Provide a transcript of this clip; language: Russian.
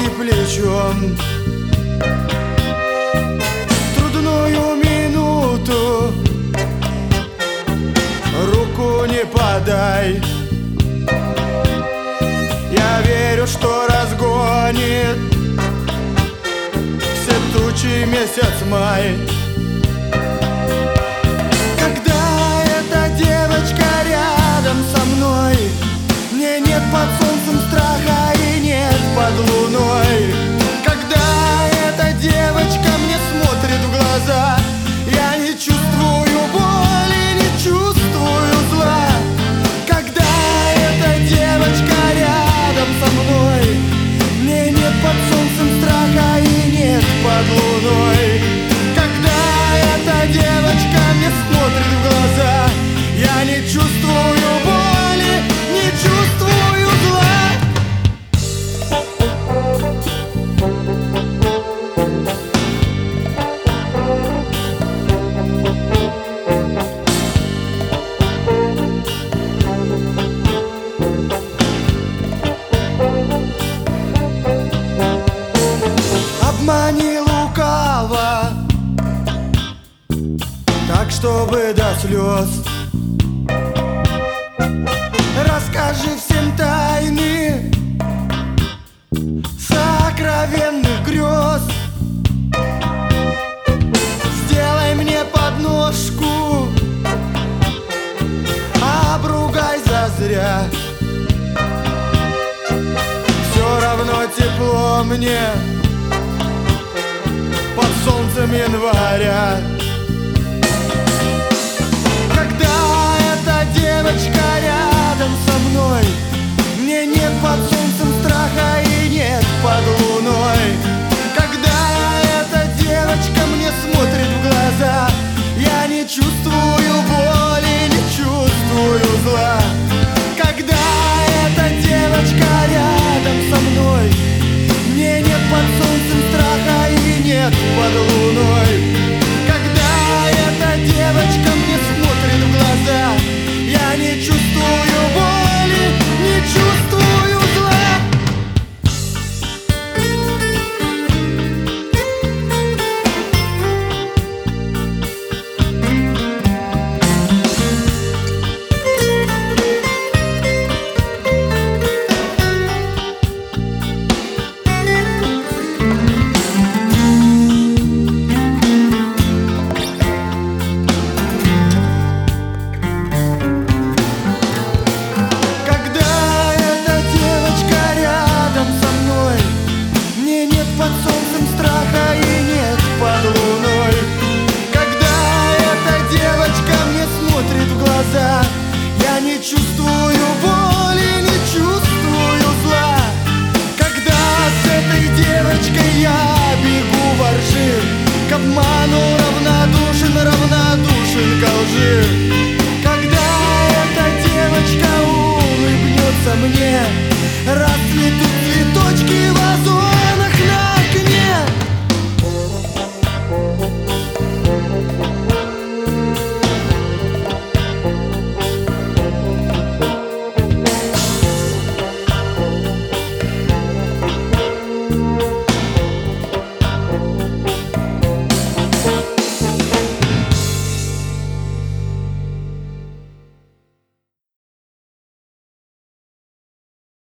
плечом. Трудную минуту руку не подай. Я верю, что разгонит все тучи месяц май. Когда эта девочка рядом со мной, мне нет под солнцем страха и нет под луной. Когда эта девочка мне смотрит в глаза, я не чувствую боли, не чувствую зла. Когда эта девочка рядом со мной, мне нет под солнцем страха и нет под луной. Когда эта девочка мне смотрит в глаза, я не чувствую боли, не чувствую зла. Обмани лукаво, так чтобы до слез. Расскажи всем тайны сокровенных грез. Сделай мне подножку, обругай зазря. Все равно тепло мне под солнцем января. Когда эта девочка рядом со мной, мне нет под солнцем страха и нет под луной. Когда эта девочка мне смотрит в глаза, я не чувствую боли, не чувствую зла. Когда эта девочка рядом со мной, мне нет под солнцем страха и нет под луной. Когда эта девочка мне смотрит в глаза, я не чувствую боли, не чувствую зла. Я не чувствую боли, не чувствую зла. Когда с этой девочкой я бегу во ржи, к обману равнодушен, равнодушен ко лжи. Когда эта девочка улыбнется мне, расцветут